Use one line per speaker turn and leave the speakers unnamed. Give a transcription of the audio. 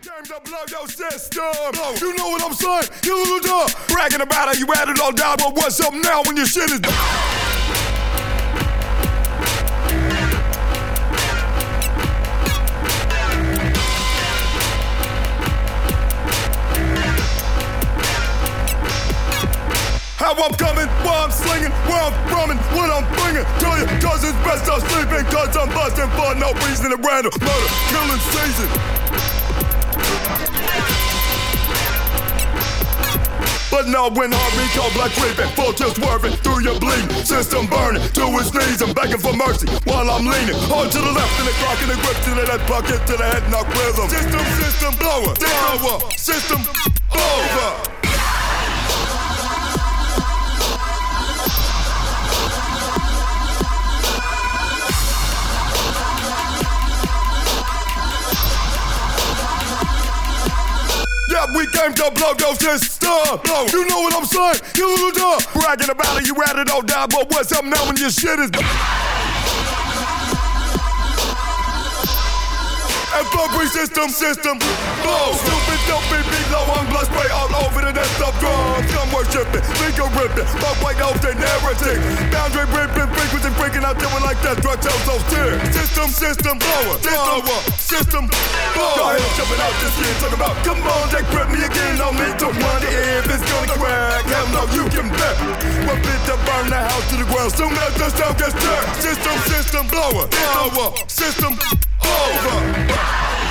came to blow your system. You know what I'm saying? You little dog. Bragging about how you had it all down, but what's up now when your shit is done? How I'm coming, where I'm slinging, where I'm from and what I'm bringing to you. Cause it's best I'm sleeping, cause I'm busting for no reason. A random murder, killing season. But now when heartbeat cold blood creeping, full tilt swerving through your bleeding system burning to his knees and begging for mercy while I'm leaning hard to the left and the clock in the grip to the head bucket to the head knock rhythm. System blower, system over. We came to blow your system. You know what I'm saying? You little dog. Bragging about it, you had it all down, but what's up now when your shit is done? And fuckery system, blow. Stupid, dopey, beat low on blood spray all over the desktop drums. Come worshiping, finger ripping, my white house and heretic. Boundary ripping, frequency freaking out there like that. Drug tells those tears. System blower, system blower. Go ahead, jumping out this year, talking about, come on, they grip me again. No need to wonder if it's gonna crack. Hell no, you can bet. We're fit to burn the house to the ground soon as the sound gets turned. System blower, system over.